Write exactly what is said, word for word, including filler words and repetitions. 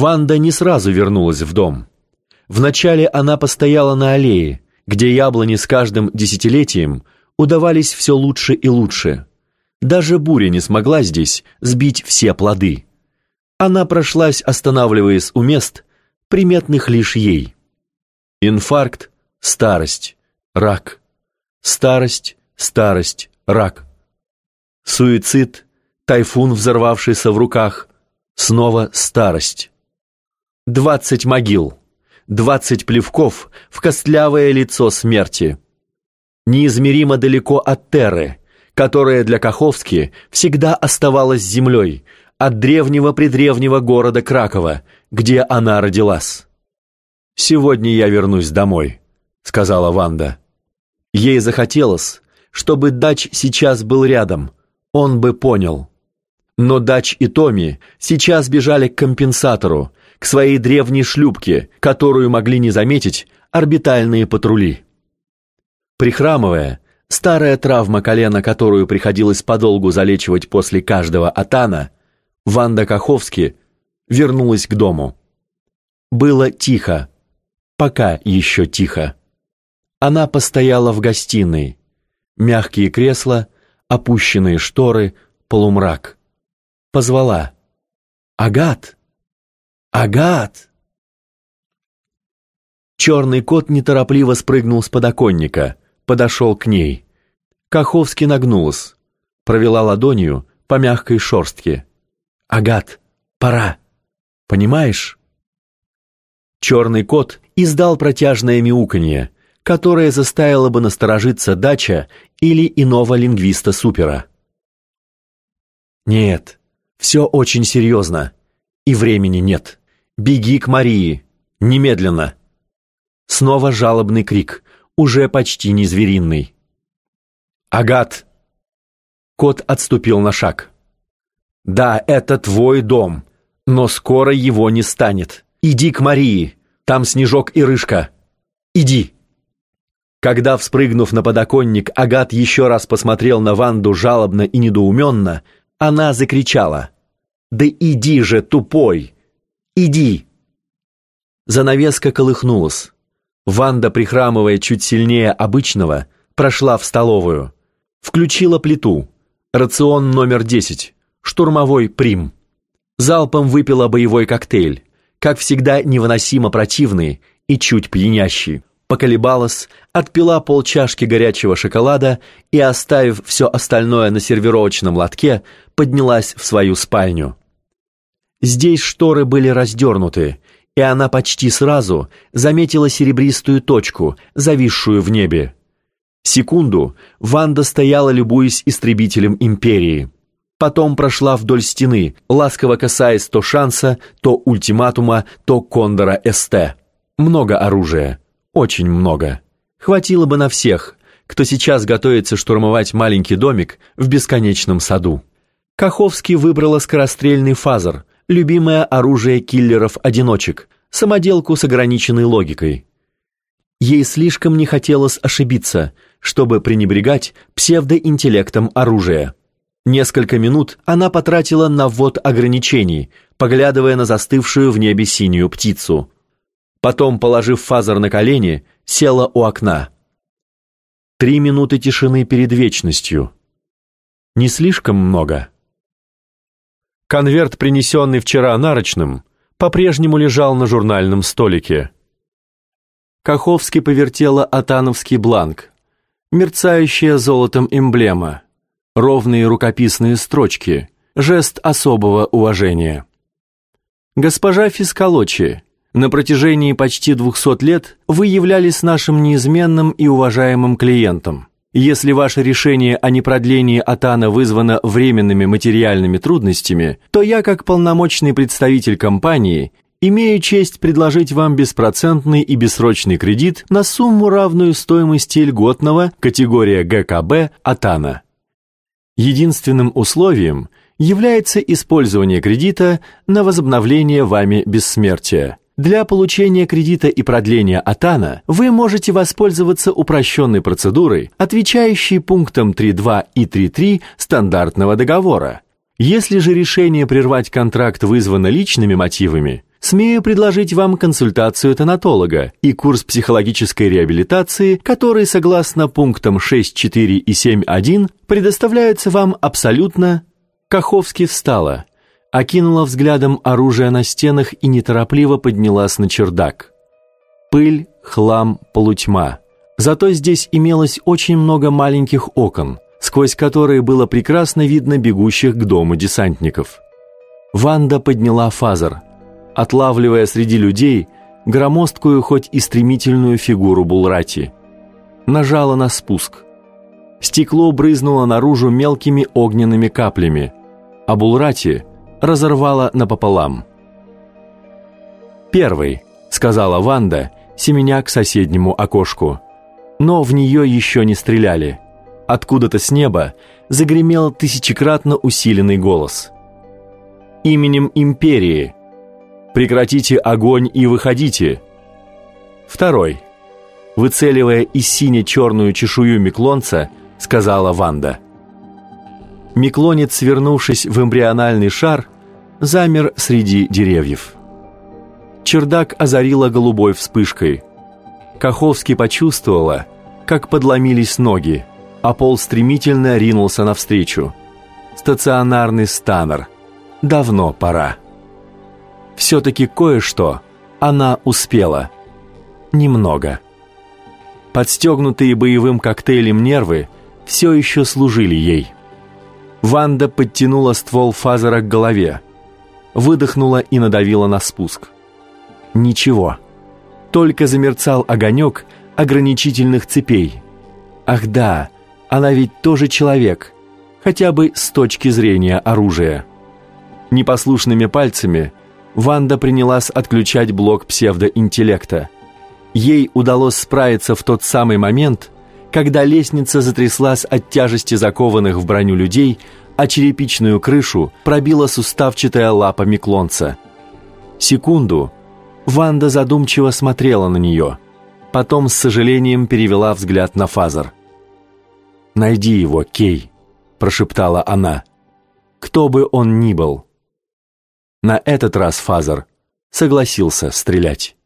Ванда не сразу вернулась в дом. Вначале она постояла на аллее, где яблони с каждым десятилетием удавались все лучше и лучше. Даже буря не смогла здесь сбить все плоды. Она прошлась, останавливаясь у мест, приметных лишь ей. Инфаркт, старость, рак. Старость, старость, рак. Суицид, тайфун, взорвавшийся в руках. Снова старость. Двадцать могил, двадцать плевков в костлявое лицо смерти. Неизмеримо далеко от Терры, которая для Каховски всегда оставалась землей, от древнего-предревнего города Кракова, где она родилась. «Сегодня я вернусь домой», — сказала Ванда. Ей захотелось, чтобы Дач сейчас был рядом, он бы понял. Но Дач и Томми сейчас бежали к компенсатору, к своей древней шлюпке, которую могли не заметить орбитальные патрули. Прихрамывая, старая травма колена, которую приходилось подолгу залечивать после каждого атана, Ванда Каховски вернулась к дому. Было тихо, пока еще тихо. Она постояла в гостиной. Мягкие кресла, опущенные шторы, полумрак. Позвала: «Агат! Агат!» Черный кот неторопливо спрыгнул с подоконника, подошел к ней. Каховски нагнулась, провела ладонью по мягкой шерстке. «Агат, пора! Понимаешь?» Черный кот издал протяжное мяуканье, которое заставило бы насторожиться Дача или иного лингвиста-супера. «Нет, все очень серьезно, и времени нет. Беги к Марии, немедленно!» Снова жалобный крик, уже почти не звериный. «Агат!» Кот отступил на шаг. «Да, это твой дом, но скоро его не станет. Иди к Марии, там Снежок и Рыжка. Иди!» Когда, вспрыгнув на подоконник, Агат еще раз посмотрел на Ванду жалобно и недоуменно, она закричала: «Да иди же, тупой! Иди!» Занавеска колыхнулась. Ванда, прихрамывая чуть сильнее обычного, прошла в столовую. Включила плиту. Рацион номер десять. Штурмовой прим. Залпом выпила боевой коктейль, как всегда невыносимо противный и чуть пьянящий. Поколебалась, отпила полчашки горячего шоколада и, оставив все остальное на сервировочном лотке, поднялась в свою спальню. Здесь шторы были раздернуты, и она почти сразу заметила серебристую точку, зависшую в небе. Секунду Ванда стояла, любуясь истребителем империи. Потом прошла вдоль стены, ласково касаясь то шанса, то ультиматума, то кондора СТ. Много оружия, очень много. Хватило бы на всех, кто сейчас готовится штурмовать маленький домик в бесконечном саду. Каховски выбрала скорострельный фазер, любимое оружие киллеров-одиночек, самоделку с ограниченной логикой. Ей слишком не хотелось ошибиться, чтобы пренебрегать псевдоинтеллектом оружия. Несколько минут она потратила на ввод ограничений, поглядывая на застывшую в небе синюю птицу. Потом, положив фазер на колени, села у окна. Три минуты тишины перед вечностью. Не слишком много. Конверт, принесенный вчера нарочным, по-прежнему лежал на журнальном столике. Каховски повертела атановский бланк. Мерцающая золотом эмблема. Ровные рукописные строчки. Жест особого уважения. «Госпожа Фискалочи, на протяжении почти двухсот лет вы являлись нашим неизменным и уважаемым клиентом. Если ваше решение о непродлении атана вызвано временными материальными трудностями, то я, как полномочный представитель компании, имею честь предложить вам беспроцентный и бессрочный кредит на сумму, равную стоимости льготного, категория ГКБ, атана. Единственным условием является использование кредита на возобновление вами бессмертия. Для получения кредита и продления атана вы можете воспользоваться упрощенной процедурой, отвечающей пунктам три точка два и три точка три стандартного договора. Если же решение прервать контракт вызвано личными мотивами, Смею предложить вам консультацию тонатолога и курс психологической реабилитации, который, согласно пунктам шесть точка четыре и семь точка один, предоставляется вам абсолютно...» Каховский встала, окинула взглядом оружие на стенах и неторопливо поднялась на чердак. Пыль, хлам, полутьма. Зато здесь имелось очень много маленьких окон, сквозь которые было прекрасно видно бегущих к дому десантников. Ванда подняла фазер, отлавливая среди людей громоздкую, хоть и стремительную фигуру Булрати. Нажала на спуск. Стекло брызнуло наружу мелкими огненными каплями, а Булрати разорвало напополам. «Первый», — сказала Ванда, семеня к соседнему окошку. Но в нее еще не стреляли. Откуда-то с неба загремел тысячекратно усиленный голос. «Именем Империи! Прекратите огонь и выходите!» Второй, выцеливая из сине-черную чешую миклонца, сказала Ванда. Миклонец, свернувшись в эмбриональный шар, замер среди деревьев. Чердак озарила голубой вспышкой. Каховский почувствовала, как подломились ноги, а пол стремительно ринулся навстречу. Стационарный станер. Давно пора. Все-таки кое-что она успела. Немного. Подстегнутые боевым коктейлем нервы все еще служили ей. Ванда подтянула ствол фазера к голове, выдохнула и надавила на спуск. Ничего. Только замерцал огонек ограничительных цепей. Ах да, она ведь тоже человек, хотя бы с точки зрения оружия. Непослушными пальцами Ванда принялась отключать блок псевдоинтеллекта. Ей удалось справиться в тот самый момент, когда лестница затряслась от тяжести закованных в броню людей, а черепичную крышу пробила суставчатая лапа миклонца. Секунду Ванда задумчиво смотрела на нее, потом с сожалением перевела взгляд на фазер. «Найди его, Кей», — прошептала она, — «кто бы он ни был». На этот раз фазер согласился стрелять.